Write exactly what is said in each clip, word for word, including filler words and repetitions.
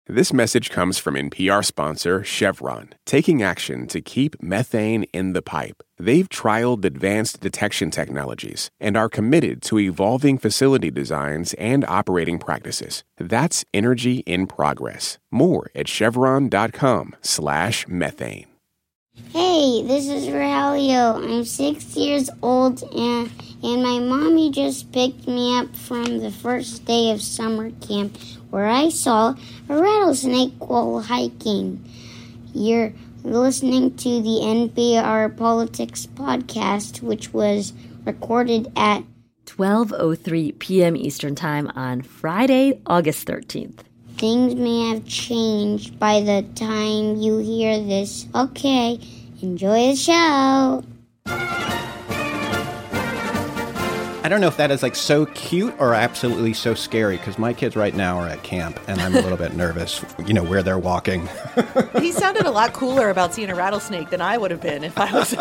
This message comes from N P R sponsor Chevron, taking action to keep methane in the pipe. They've trialed advanced detection technologies and are committed to evolving facility designs and operating practices. That's energy in progress. More at chevron.com slash methane. Hey, this is Raulio. I'm six years old, and, and my mommy just picked me up from the first day of summer camp, where I saw a rattlesnake while hiking. You're listening to the N P R Politics podcast, which was recorded at twelve oh three p.m. Eastern Time on Friday, August thirteenth. Things may have changed by the time you hear this. Okay, enjoy the show. I don't know if that is like so cute or absolutely so scary, because my kids right now are at camp and I'm a little bit nervous, you know, where they're walking. He sounded a lot cooler about seeing a rattlesnake than I would have been if I was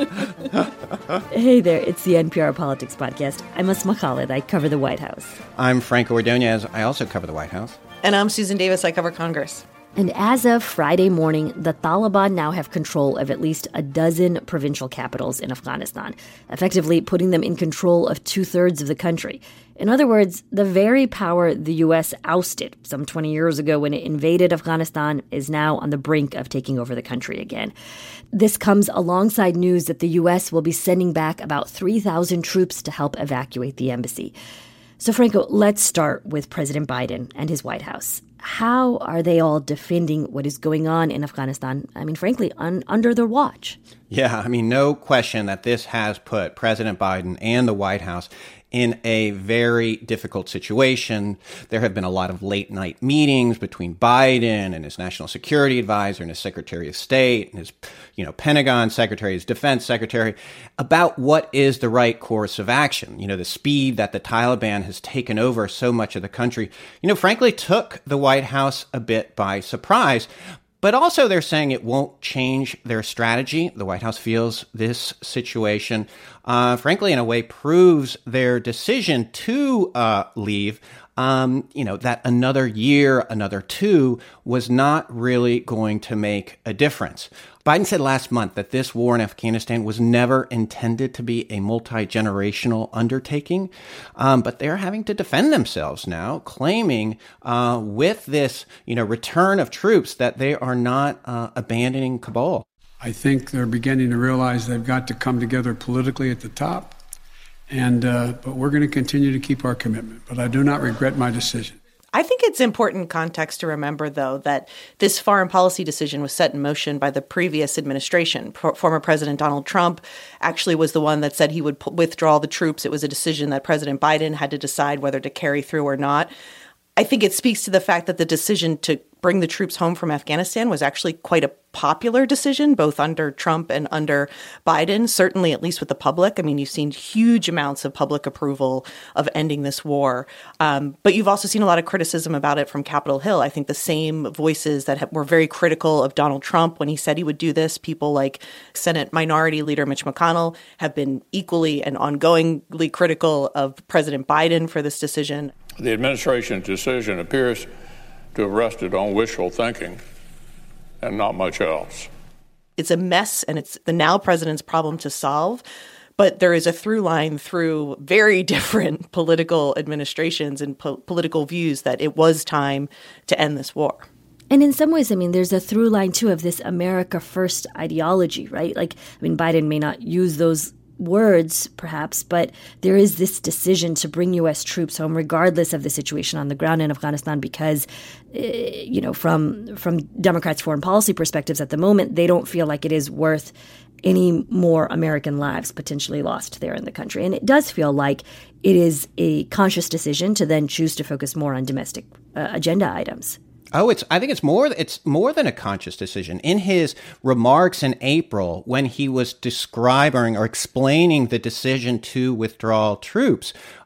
out. Hey there, it's the N P R Politics podcast. I'm Asma Khalid. I cover the White House. I'm Franco Ordonez. I also cover the White House. And I'm Susan Davis. I cover Congress. And as of Friday morning, the Taliban now have control of at least a dozen provincial capitals in Afghanistan, effectively putting them in control of two-thirds of the country. In other words, the very power the U S ousted some twenty years ago when it invaded Afghanistan is now on the brink of taking over the country again. This comes alongside news that the U S will be sending back about three thousand troops to help evacuate the embassy. So, Franco, let's start with President Biden and his White House. How are they all defending what is going on in Afghanistan? I mean, frankly, un- under their watch. Yeah, I mean, no question that this has put President Biden and the White House in a very difficult situation. There have been a lot of late night meetings between Biden and his national security advisor and his Secretary of State and his, you know, Pentagon secretary, his defense secretary, about what is the right course of action. You know, the speed that the Taliban has taken over so much of the country, you know, frankly, took the White House a bit by surprise. But also they're saying it won't change their strategy. The White House feels this situation, uh, frankly, in a way, proves their decision to uh, leave, um, you know, that another year, another two was not really going to make a difference. Biden said last month that this war in Afghanistan was never intended to be a multi-generational undertaking, um, but they're having to defend themselves now, claiming uh, with this, you know, return of troops that they are not uh, abandoning Kabul. I think they're beginning to realize they've got to come together politically at the top, and uh, but we're going to continue to keep our commitment. But I do not regret my decision. I think it's important context to remember, though, that this foreign policy decision was set in motion by the previous administration. Pro- former President Donald Trump actually was the one that said he would p- withdraw the troops. It was a decision that President Biden had to decide whether to carry through or not. I think it speaks to the fact that the decision to bring the troops home from Afghanistan was actually quite a popular decision, both under Trump and under Biden, certainly at least with the public. I mean, you've seen huge amounts of public approval of ending this war. Um, but you've also seen a lot of criticism about it from Capitol Hill. I think the same voices that have, were very critical of Donald Trump when he said he would do this, people like Senate Minority Leader Mitch McConnell, have been equally and ongoingly critical of President Biden for this decision. The administration's decision appears to have rested on wishful thinking and not much else. It's a mess, and it's the now president's problem to solve. But there is a through line through very different political administrations and po- political views that it was time to end this war. And in some ways, I mean, there's a through line, too, of this America First ideology, right? Like, I mean, Biden may not use those words, perhaps, but there is this decision to bring U S troops home, regardless of the situation on the ground in Afghanistan, because, uh, you know, from from Democrats' foreign policy perspectives at the moment, they don't feel like it is worth any more American lives potentially lost there in the country. And it does feel like it is a conscious decision to then choose to focus more on domestic uh, agenda items. Oh, it's. I think it's more. It's more than a conscious decision. In his remarks in April, when he was describing or explaining the decision to withdraw troops,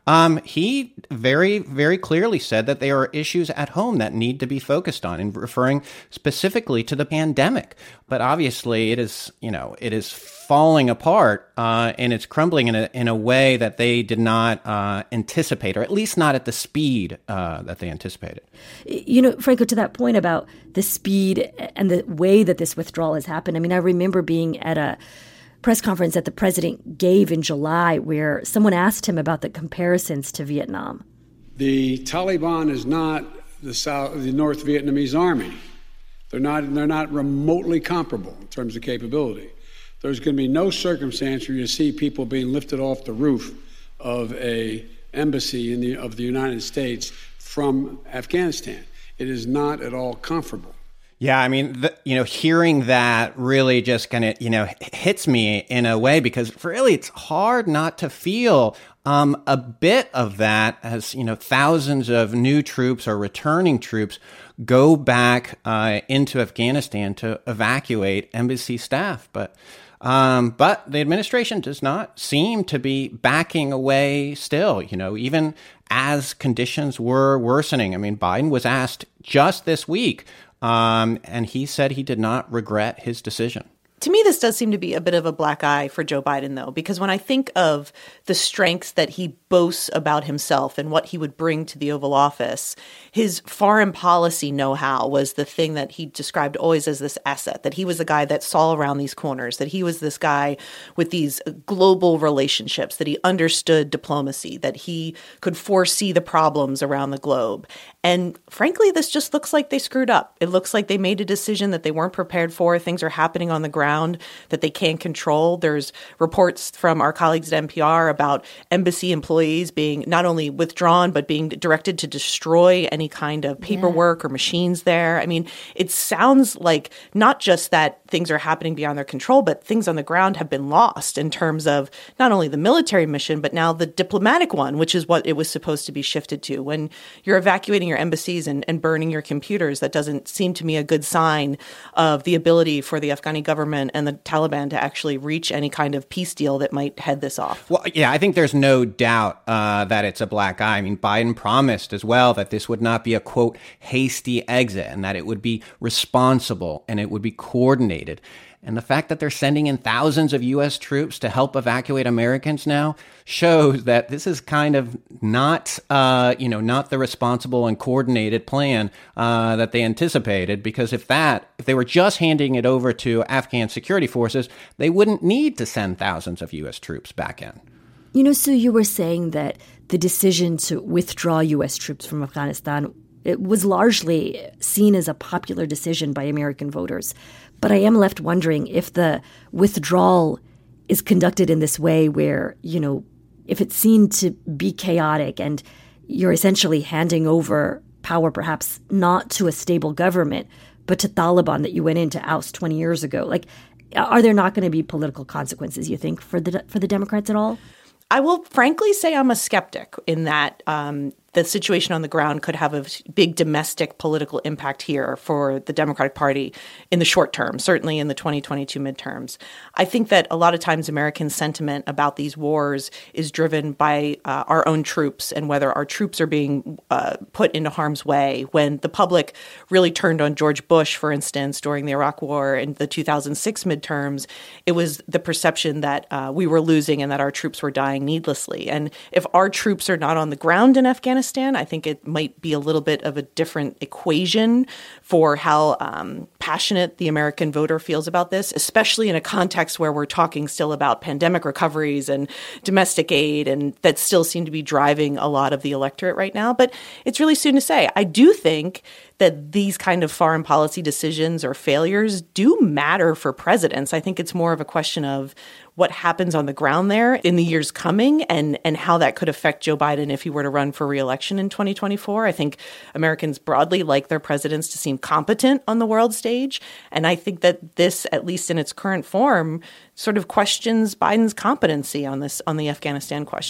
Um, he very, very clearly said that there are issues at home that need to be focused on, and referring specifically to the pandemic. But obviously, it is, you know, it is falling apart uh, and it's crumbling in a in a way that they did not uh, anticipate, or at least not at the speed uh, that they anticipated. You know, Franco, to that point about the speed and the way that this withdrawal has happened, I mean, I remember being at a press conference that the president gave in July where someone asked him about the comparisons to Vietnam. The Taliban is not the South, the North Vietnamese army. They're not, they're not remotely comparable in terms of capability. There's going to be no circumstance where you see people being lifted off the roof of a embassy in the, of the United States from Afghanistan. It is not at all comparable. Yeah, I mean, the, you know, hearing that really just kind of, you know, hits me in a way, because really it's hard not to feel um, a bit of that as, you know, thousands of new troops or returning troops go back uh, into Afghanistan to evacuate embassy staff. But Um, but the administration does not seem to be backing away still, you know, even as conditions were worsening. I mean, Biden was asked just this week, um, and he said he did not regret his decision. To me, this does seem to be a bit of a black eye for Joe Biden, though, because when I think of the strengths that he boasts about himself and what he would bring to the Oval Office, his foreign policy know-how was the thing that he described always as this asset, that he was the guy that saw around these corners, that he was this guy with these global relationships, that he understood diplomacy, that he could foresee the problems around the globe. And frankly, this just looks like they screwed up. It looks like they made a decision that they weren't prepared for. Things are happening on the ground that they can't control. There's reports from our colleagues at N P R about embassy employees being not only withdrawn, but being directed to destroy any kind of paperwork yeah. or machines there. I mean, it sounds like not just that things are happening beyond their control, but things on the ground have been lost in terms of not only the military mission, but now the diplomatic one, which is what it was supposed to be shifted to. When you're evacuating your embassies and, and burning your computers, that doesn't seem to me a good sign of the ability for the Afghani government and the Taliban to actually reach any kind of peace deal that might head this off. Well, yeah, I think there's no doubt uh, that it's a black eye. I mean, Biden promised as well that this would not be a, quote, hasty exit, and that it would be responsible and it would be coordinated. And the fact that they're sending in thousands of U S troops to help evacuate Americans now shows that this is kind of not, uh, you know, not the responsible and coordinated plan uh, that they anticipated. Because if that, if they were just handing it over to Afghan security forces, they wouldn't need to send thousands of U S troops back in. You know, Sue, you were saying that the decision to withdraw U S troops from Afghanistan, it was largely seen as a popular decision by American voters. But I am left wondering if the withdrawal is conducted in this way where, you know, if it's seen to be chaotic and you're essentially handing over power perhaps not to a stable government, but to Taliban that you went in to oust twenty years ago. Like, are there not going to be political consequences, you think, for the for the Democrats at all? I will frankly say I'm a skeptic in that um, the situation on the ground could have a big domestic political impact here for the Democratic Party in the short term, certainly in the twenty twenty-two midterms. I think that a lot of times American sentiment about these wars is driven by uh, our own troops and whether our troops are being uh, put into harm's way. When the public really turned on George Bush, for instance, during the Iraq War and the two thousand six midterms, it was the perception that uh, we were losing and that our troops were dying needlessly. And if our troops are not on the ground in Afghanistan, I think it might be a little bit of a different equation for how um, passionate the American voter feels about this, especially in a context where we're talking still about pandemic recoveries and domestic aid, and that still seem to be driving a lot of the electorate right now. But it's really soon to say. I do think that these kind of foreign policy decisions or failures do matter for presidents. I think it's more of a question of what happens on the ground there in the years coming and, and how that could affect Joe Biden if he were to run for re-election in twenty twenty-four. I think Americans broadly like their presidents to seem competent on the world stage. And I think that this, at least in its current form, sort of questions Biden's competency on this, on the Afghanistan question.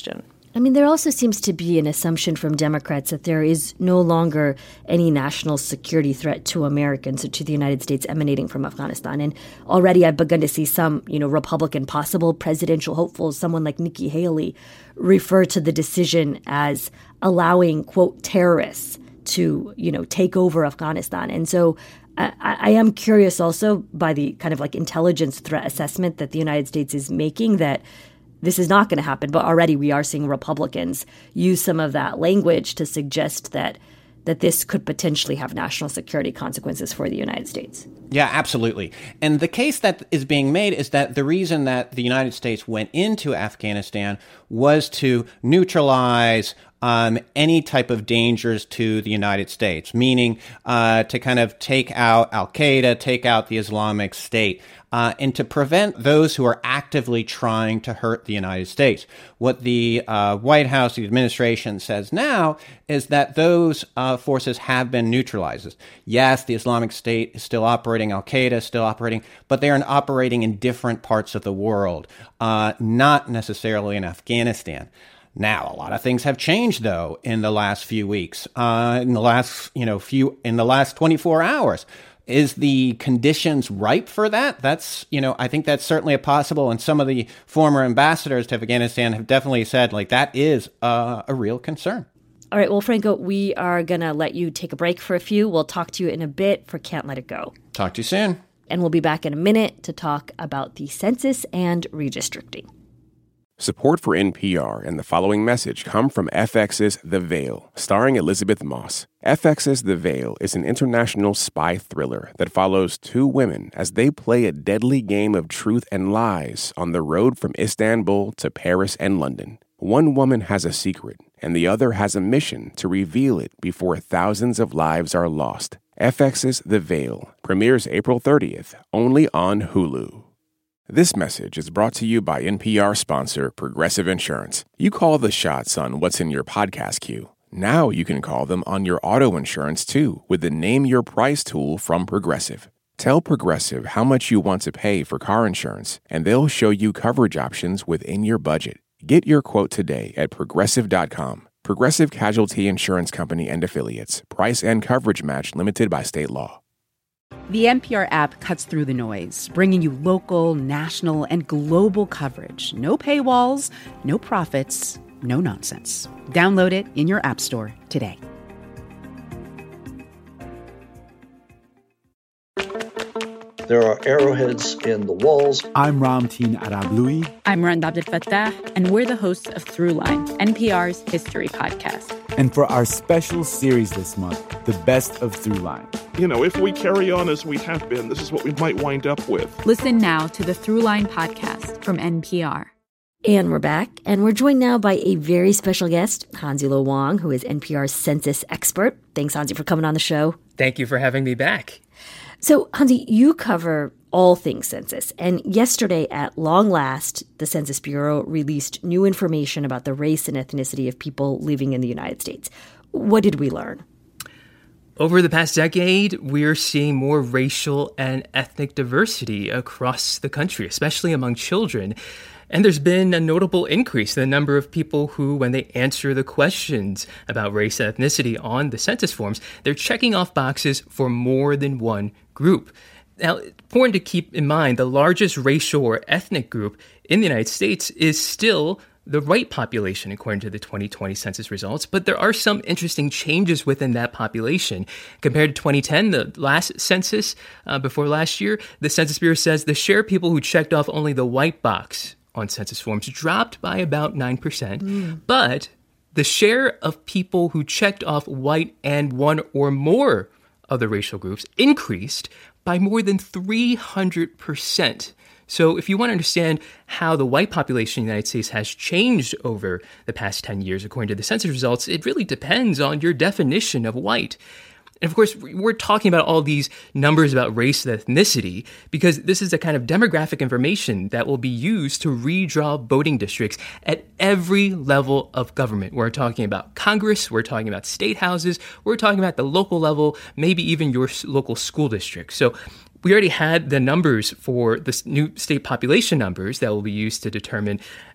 I mean, there also seems to be an assumption from Democrats that there is no longer any national security threat to Americans or to the United States emanating from Afghanistan. And already I've begun to see some, you know, Republican possible presidential hopefuls, someone like Nikki Haley, refer to the decision as allowing, quote, terrorists to, you know, take over Afghanistan. And so I, I am curious also by the kind of like intelligence threat assessment that the United States is making that this is not going to happen, but already we are seeing Republicans use some of that language to suggest that that this could potentially have national security consequences for the United States. Yeah, absolutely. And the case that is being made is that the reason that the United States went into Afghanistan was to neutralize Um, any type of dangers to the United States, meaning uh, to kind of take out Al-Qaeda, take out the Islamic State, uh, and to prevent those who are actively trying to hurt the United States. What the uh, White House, the administration says now is that those uh, forces have been neutralized. Yes, the Islamic State is still operating, Al-Qaeda is still operating, but they are operating in different parts of the world, uh, not necessarily in Afghanistan. Now, a lot of things have changed, though, in the last few weeks, uh, in the last, you know, few, in the last twenty-four hours. Is the conditions ripe for that? That's, you know, I think that's certainly a possible. And some of the former ambassadors to Afghanistan have definitely said, like, that is uh, a real concern. All right. Well, Franco, we are going to let you take a break for a few. We'll talk to you in a bit for Can't Let It Go. Talk to you soon. And we'll be back in a minute to talk about the census and redistricting. Support for N P R and the following message come from F X's The Veil, starring Elizabeth Moss. F X's The Veil is an international spy thriller that follows two women as they play a deadly game of truth and lies on the road from Istanbul to Paris and London. One woman has a secret, and the other has a mission to reveal it before thousands of lives are lost. F X's The Veil premieres April thirtieth, only on Hulu. This message is brought to you by N P R sponsor Progressive Insurance. You call the shots on what's in your podcast queue. Now you can call them on your auto insurance too with the Name Your Price tool from Progressive. Tell Progressive how much you want to pay for car insurance, and they'll show you coverage options within your budget. Get your quote today at progressive dot com. Progressive Casualty Insurance Company and Affiliates. Price and coverage match limited by state law. The N P R app cuts through the noise, bringing you local, national, and global coverage. No paywalls, no profits, no nonsense. Download it in your app store today. There are arrowheads in the walls. I'm Ramteen Arablouei. I'm Rand Abdel Fattah, and we're the hosts of Throughline, N P R's history podcast. And for our special series this month, The Best of Throughline. You know, if we carry on as we have been, this is what we might wind up with. Listen now to the Throughline podcast from N P R. And we're back, and we're joined now by a very special guest, Hansi-Lo Wang, who is N P R's census expert. Thanks, Hansi, for coming on the show. Thank you for having me back. So, Hansi, you cover all things census, and yesterday, at long last, the Census Bureau released new information about the race and ethnicity of people living in the United States. What did we learn? Over the past decade, we're seeing more racial and ethnic diversity across the country, especially among children. And there's been a notable increase in the number of people who, when they answer the questions about race and ethnicity on the census forms, they're checking off boxes for more than one group. Now, it's important to keep in mind the largest racial or ethnic group in the United States is still the white population, according to the twenty twenty census results. But there are some interesting changes within that population. Compared to twenty ten, the last census uh, before last year, the Census Bureau says the share of people who checked off only the white box on census forms dropped by about nine percent. Mm. But the share of people who checked off white and one or more of the racial groups increased by more than three hundred percent. So if you want to understand how the white population in the United States has changed over the past ten years, according to the census results, it really depends on your definition of white. And of course, we're talking about all these numbers about race and ethnicity because this is the kind of demographic information that will be used to redraw voting districts at every level of government. We're talking about Congress, we're talking about state houses, we're talking about the local level, maybe even your local school district. So we already had the numbers for the new state population numbers that will be used to determine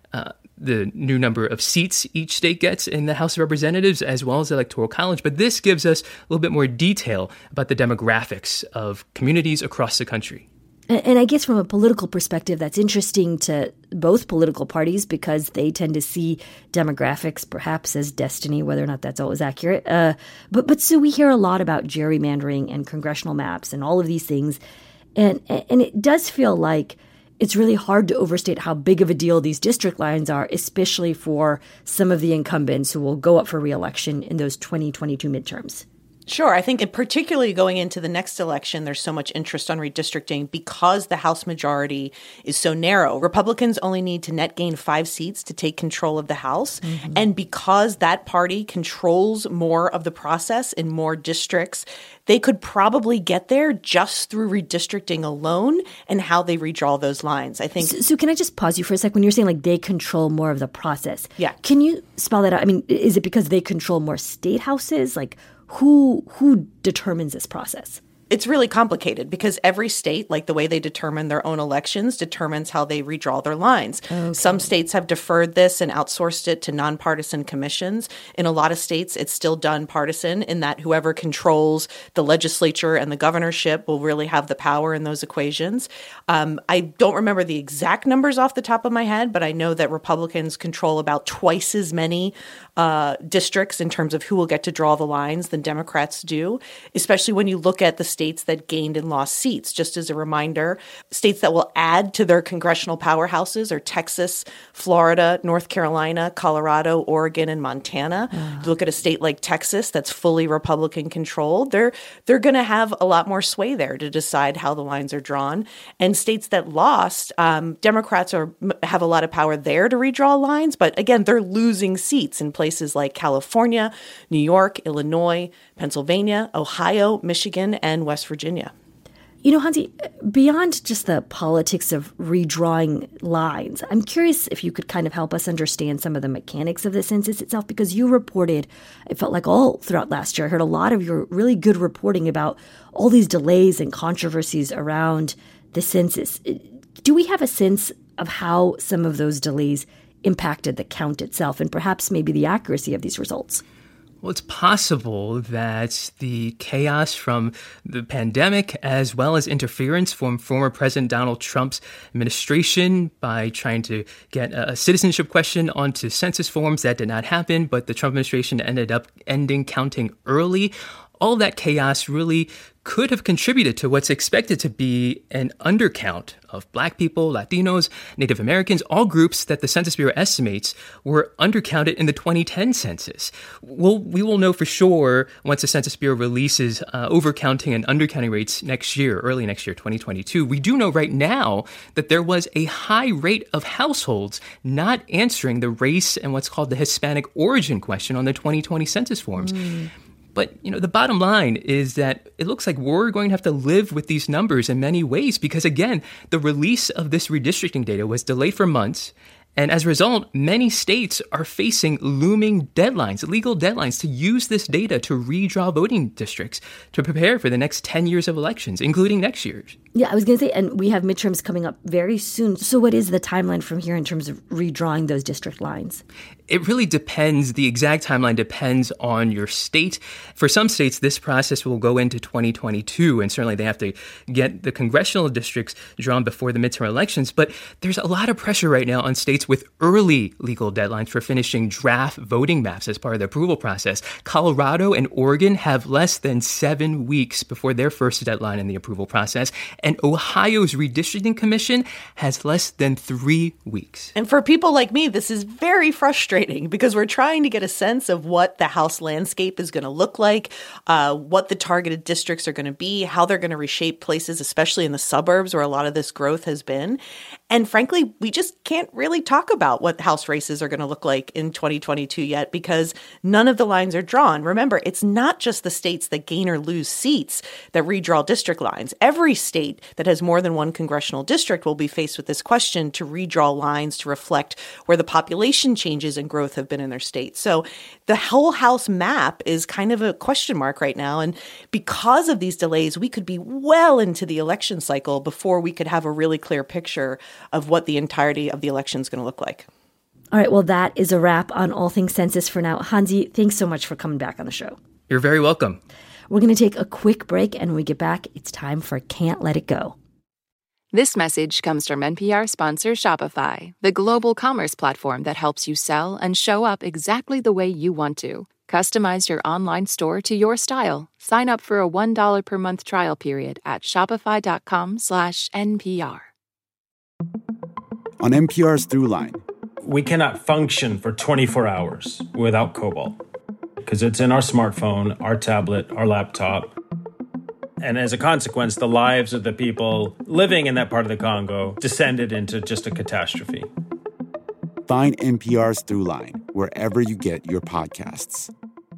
uh, the new number of seats each state gets in the House of Representatives, as well as the Electoral College. But this gives us a little bit more detail about the demographics of communities across the country. And I guess from a political perspective, that's interesting to both political parties because they tend to see demographics perhaps as destiny, whether or not that's always accurate. Uh, but, but so we hear a lot about gerrymandering and congressional maps and all of these things. And, and it does feel like it's really hard to overstate how big of a deal these district lines are, especially for some of the incumbents who will go up for re-election in those twenty twenty-two midterms. Sure. I think, and particularly going into the next election, there's so much interest on redistricting because the House majority is so narrow. Republicans only need to net gain five seats to take control of the House. Mm-hmm. And because that party controls more of the process in more districts, they could probably get there just through redistricting alone and how they redraw those lines. I think. So, so can I just pause you for a sec? When you're saying like they control more of the process. Yeah. Can you spell that out? I mean, is it because they control more state houses? Like, Who who determines this process? It's really complicated because every state, like the way they determine their own elections, determines how they redraw their lines. Okay. Some states have deferred this and outsourced it to nonpartisan commissions. In a lot of states, it's still done partisan in that whoever controls the legislature and the governorship will really have the power in those equations. Um, I don't remember the exact numbers off the top of my head, but I know that Republicans control about twice as many uh, districts in terms of who will get to draw the lines than Democrats do, especially when you look at the states that gained and lost seats. Just as a reminder, states that will add to their congressional powerhouses are Texas, Florida, North Carolina, Colorado, Oregon, and Montana. Oh. You look at a state like Texas that's fully Republican controlled, they're they're going to have a lot more sway there to decide how the lines are drawn. And states that lost, um, Democrats are have a lot of power there to redraw lines, but again, they're losing seats in places like California, New York, Illinois, Pennsylvania, Ohio, Michigan, and West Virginia. You know, Hansi, beyond just the politics of redrawing lines, I'm curious if you could kind of help us understand some of the mechanics of the census itself, because you reported, it felt like all throughout last year, I heard a lot of your really good reporting about all these delays and controversies around the census. Do we have a sense of how some of those delays impacted the count itself and perhaps maybe the accuracy of these results? Well, it's possible that the chaos from the pandemic, as well as interference from former President Donald Trump's administration by trying to get a citizenship question onto census forms, that did not happen, but the Trump administration ended up ending counting early. All that chaos really could have contributed to what's expected to be an undercount of Black people, Latinos, Native Americans, all groups that the Census Bureau estimates were undercounted in the twenty ten census. We'll, we will know for sure once the Census Bureau releases uh, overcounting and undercounting rates next year, early next year, twenty twenty-two. We do know right now that there was a high rate of households not answering the race and what's called the Hispanic origin question on the twenty twenty census forms. Mm. But, you know, the bottom line is that it looks like we're going to have to live with these numbers in many ways because, again, the release of this redistricting data was delayed for months. And as a result, many states are facing looming deadlines, legal deadlines, to use this data to redraw voting districts to prepare for the next ten years of elections, including next year's. Yeah, I was going to say, and we have midterms coming up very soon. So what is the timeline from here in terms of redrawing those district lines? It really depends. The exact timeline depends on your state. For some states, this process will go into twenty twenty-two, and certainly they have to get the congressional districts drawn before the midterm elections. But there's a lot of pressure right now on states with early legal deadlines for finishing draft voting maps as part of the approval process. Colorado and Oregon have less than seven weeks before their first deadline in the approval process. And Ohio's redistricting commission has less than three weeks. And for people like me, this is very frustrating because we're trying to get a sense of what the House landscape is going to look like, uh, what the targeted districts are going to be, how they're going to reshape places, especially in the suburbs where a lot of this growth has been. And frankly, we just can't really talk about what House races are going to look like in twenty twenty-two yet because none of the lines are drawn. Remember, it's not just the states that gain or lose seats that redraw district lines. Every state that has more than one congressional district will be faced with this question to redraw lines to reflect where the population changes and growth have been in their state. So the whole House map is kind of a question mark right now. And because of these delays, we could be well into the election cycle before we could have a really clear picture of what the entirety of the election is going to look like. All right, well, that is a wrap on All Things Census for now. Hansi, thanks so much for coming back on the show. You're very welcome. We're going to take a quick break, and when we get back, it's time for Can't Let It Go. This message comes from N P R sponsor Shopify, the global commerce platform that helps you sell and show up exactly the way you want to. Customize your online store to your style. Sign up for a one dollar per month trial period at shopify.com slash NPR. On N P R's Throughline. We cannot function for twenty-four hours without cobalt because it's in our smartphone, our tablet, our laptop. And as a consequence, the lives of the people living in that part of the Congo descended into just a catastrophe. Find N P R's Throughline wherever you get your podcasts.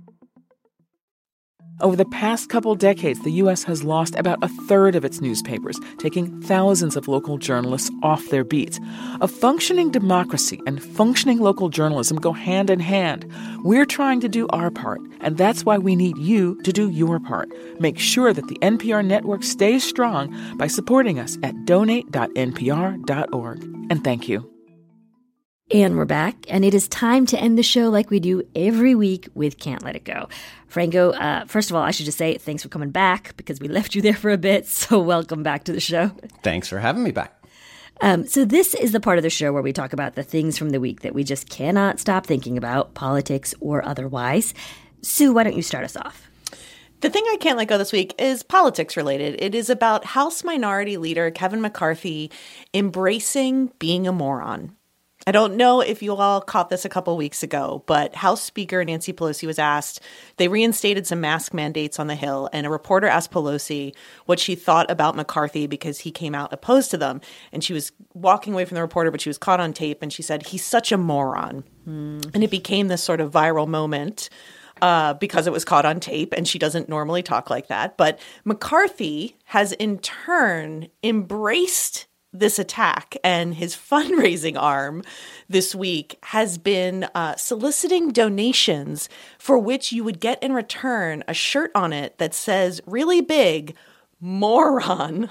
Over the past couple decades, the U S has lost about a third of its newspapers, taking thousands of local journalists off their beats. A functioning democracy and functioning local journalism go hand in hand. We're trying to do our part, and that's why we need you to do your part. Make sure that the N P R network stays strong by supporting us at donate dot n p r dot org. And thank you. And we're back, and it is time to end the show like we do every week with Can't Let It Go. Franco, uh, first of all, I should just say thanks for coming back because we left you there for a bit, so welcome back to the show. Thanks for having me back. Um, so this is the part of the show where we talk about the things from the week that we just cannot stop thinking about, politics or otherwise. Sue, why don't you start us off? The thing I can't let go this week is politics related. It is about House Minority Leader Kevin McCarthy embracing being a moron. I don't know if you all caught this a couple weeks ago, but House Speaker Nancy Pelosi was asked, they reinstated some mask mandates on the Hill, and a reporter asked Pelosi what she thought about McCarthy because he came out opposed to them. And she was walking away from the reporter, but she was caught on tape, and she said, he's such a moron. Mm. And it became this sort of viral moment uh, because it was caught on tape, and she doesn't normally talk like that. But McCarthy has in turn embraced this attack, and his fundraising arm this week has been uh, soliciting donations for which you would get in return a shirt on it that says really big, moron.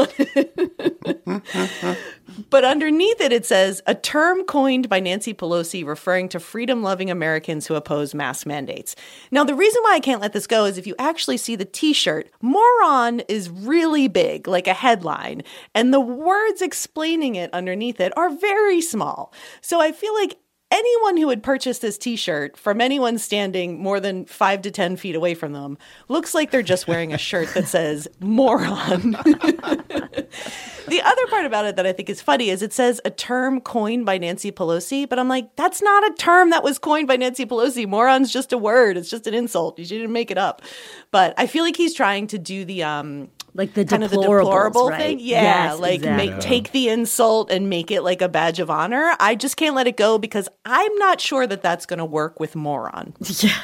But underneath it, it says, a term coined by Nancy Pelosi referring to freedom-loving Americans who oppose mask mandates. Now, the reason why I can't let this go is if you actually see the T-shirt, moron is really big, like a headline, and the words explaining it underneath it are very small. So I feel like anyone who would purchase this T-shirt from anyone standing more than five to ten feet away from them looks like they're just wearing a shirt that says moron. The other part about it that I think is funny is it says a term coined by Nancy Pelosi, but I'm like, that's not a term that was coined by Nancy Pelosi. Moron's just a word. It's just an insult. You didn't make it up. But I feel like he's trying to do the um like the kind of the deplorable right? thing. Yeah, yes, like exactly. make take the insult and make it like a badge of honor. I just can't let it go because I'm not sure that that's going to work with moron. Yeah.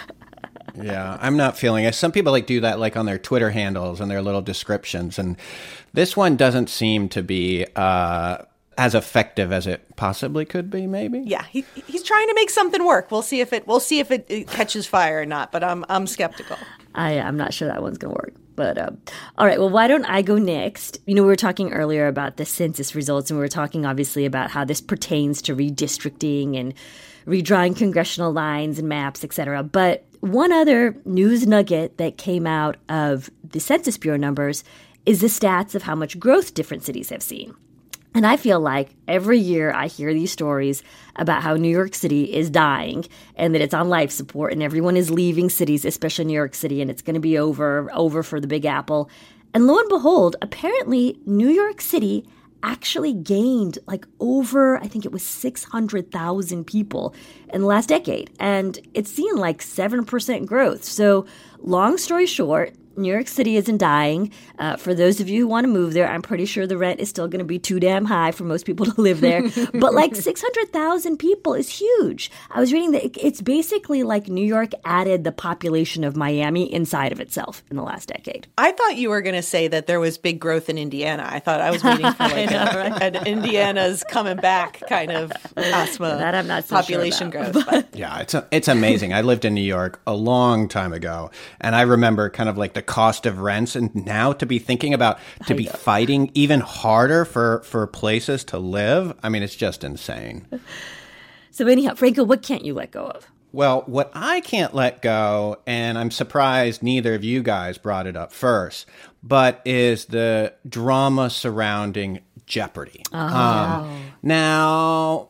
Yeah, I'm not feeling it. Some people like do that like on their Twitter handles and their little descriptions. And this one doesn't seem to be uh, as effective as it possibly could be, maybe. Yeah, he, he's trying to make something work. We'll see if it we'll see if it, it catches fire or not, but I'm I'm skeptical. I, I'm not sure that one's going to work. But um, all right, well, why don't I go next? You know, we were talking earlier about the census results, and we were talking obviously about how this pertains to redistricting and redrawing congressional lines and maps, et cetera. But one other news nugget that came out of the Census Bureau numbers is the stats of how much growth different cities have seen. And I feel like every year I hear these stories about how New York City is dying and that it's on life support and everyone is leaving cities, especially New York City, and it's going to be over, over for the Big Apple. And lo and behold, apparently New York City actually gained like over, I think it was six hundred thousand people in the last decade. And it's seen like seven percent growth. So long story short, New York City isn't dying. Uh, for those of you who want to move there, I'm pretty sure the rent is still going to be too damn high for most people to live there. But like six hundred thousand people is huge. I was reading that it's basically like New York added the population of Miami inside of itself in the last decade. I thought you were going to say that there was big growth in Indiana. I thought I was waiting for like know, a, right? an Indiana's coming back kind of asthma that I'm not so population sure about, growth. But. Yeah, it's a, it's amazing. I lived in New York a long time ago, and I remember kind of like the cost of rents, and now to be thinking about to be fighting even harder for for places to live. I mean, it's just insane. So anyhow, Franco, what can't you let go of? Well, what I can't let go, and I'm surprised neither of you guys brought it up first, but is the drama surrounding Jeopardy. Oh. Um, now,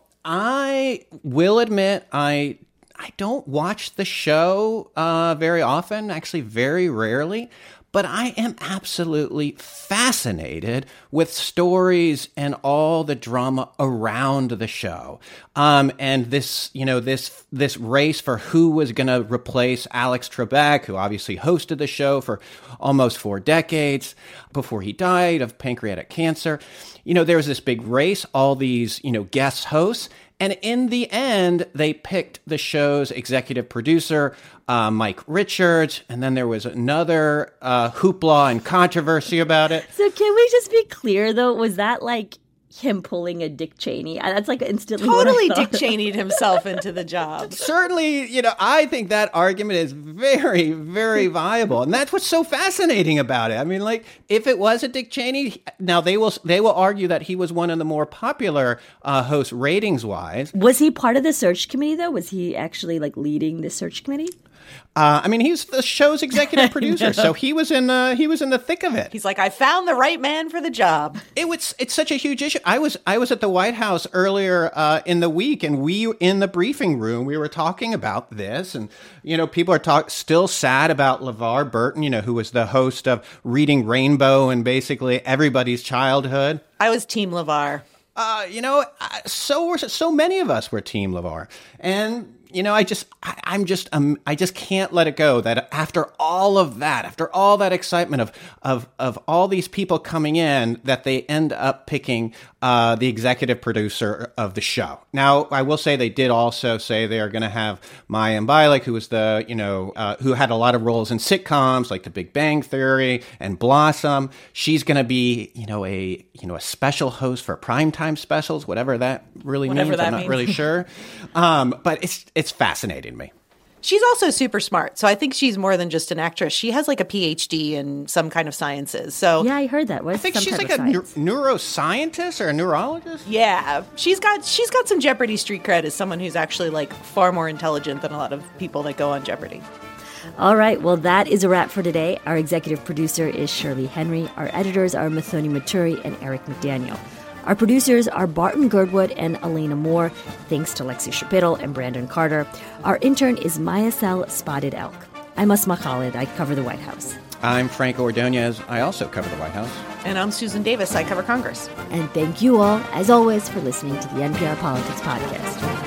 I will admit I I don't watch the show uh, very often, actually very rarely. But I am absolutely fascinated with stories and all the drama around the show. Um, and this, you know, this this race for who was going to replace Alex Trebek, who obviously hosted the show for almost four decades before he died of pancreatic cancer. You know, there was this big race, all these, you know, guest hosts. And in the end, they picked the show's executive producer, uh, Mike Richards, and then there was another uh, hoopla and controversy about it. So can we just be clear, though? Was that like him pulling a Dick Cheney? That's like instantly Totally what I thought. Dick Cheney'd himself into the job. Certainly, you know, I think that argument is very, very viable. And that's what's so fascinating about it. I mean, like, if it was a Dick Cheney, now they will they will argue that he was one of the more popular uh, hosts ratings-wise. Was he part of the search committee, though? Was he actually, like, leading the search committee? Uh, I mean, he's the show's executive producer, so he was in the he was in the thick of it. He's like, I found the right man for the job. It was it's such a huge issue. I was I was at the White House earlier uh, in the week, and we in the briefing room we were talking about this, and you know, people are talk still sad about LeVar Burton, you know, who was the host of Reading Rainbow and basically everybody's childhood. I was Team LeVar. Uh, you know, so were so many of us were Team LeVar, and. You know, I just, I, I'm just, um, I just can't let it go that after all of that, after all that excitement of, of, of all these people coming in, that they end up picking uh, the executive producer of the show. Now, I will say they did also say they are going to have Mayim Bialik, who was the, you know, uh, who had a lot of roles in sitcoms like The Big Bang Theory and Blossom. She's going to be, you know, a, you know, a special host for primetime specials, whatever that really Whatever means. that I'm not means. really sure. Um, but it's, it's fascinating me. She's also super smart. So I think she's more than just an actress. She has like a P H D in some kind of sciences. So yeah, I heard that. What I think some she's type like of a neu- science? neuroscientist or a neurologist. Yeah, she's got she's got some Jeopardy street cred as someone who's actually like far more intelligent than a lot of people that go on Jeopardy. All right, well, that is a wrap for today. Our executive producer is Shirley Henry. Our editors are Mathoni Maturi and Eric McDaniel. Our producers are Barton Girdwood and Elena Moore. Thanks to Lexi Shapiro and Brandon Carter. Our intern is Mayasel Spotted Elk. I'm Asma Khalid. I cover the White House. I'm Frank Ordonez. I also cover the White House. And I'm Susan Davis. I cover Congress. And thank you all, as always, for listening to the N P R Politics Podcast.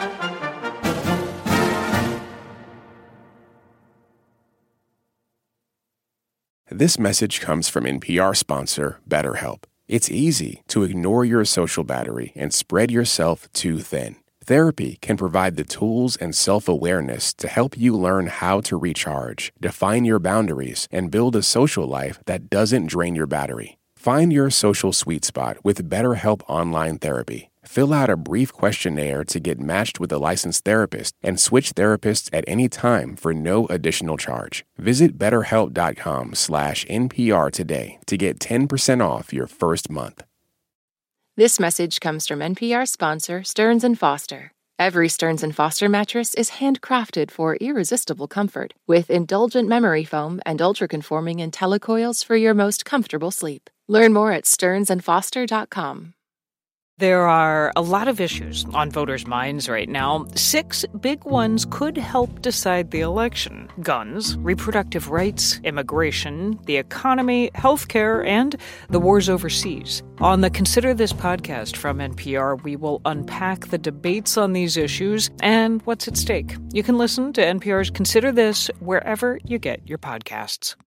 This message comes from N P R sponsor BetterHelp. It's easy to ignore your social battery and spread yourself too thin. Therapy can provide the tools and self-awareness to help you learn how to recharge, define your boundaries, and build a social life that doesn't drain your battery. Find your social sweet spot with BetterHelp Online Therapy. Fill out a brief questionnaire to get matched with a licensed therapist and switch therapists at any time for no additional charge. Visit betterhelp.com slash NPR today to get ten percent off your first month. This message comes from N P R sponsor Stearns and Foster. Every Stearns and Foster mattress is handcrafted for irresistible comfort with indulgent memory foam and ultra-conforming IntelliCoils for your most comfortable sleep. Learn more at stearns and foster dot com. There are a lot of issues on voters' minds right now. Six big ones could help decide the election: guns, reproductive rights, immigration, the economy, healthcare, and the wars overseas. On the Consider This podcast from N P R, we will unpack the debates on these issues and what's at stake. You can listen to N P R's Consider This wherever you get your podcasts.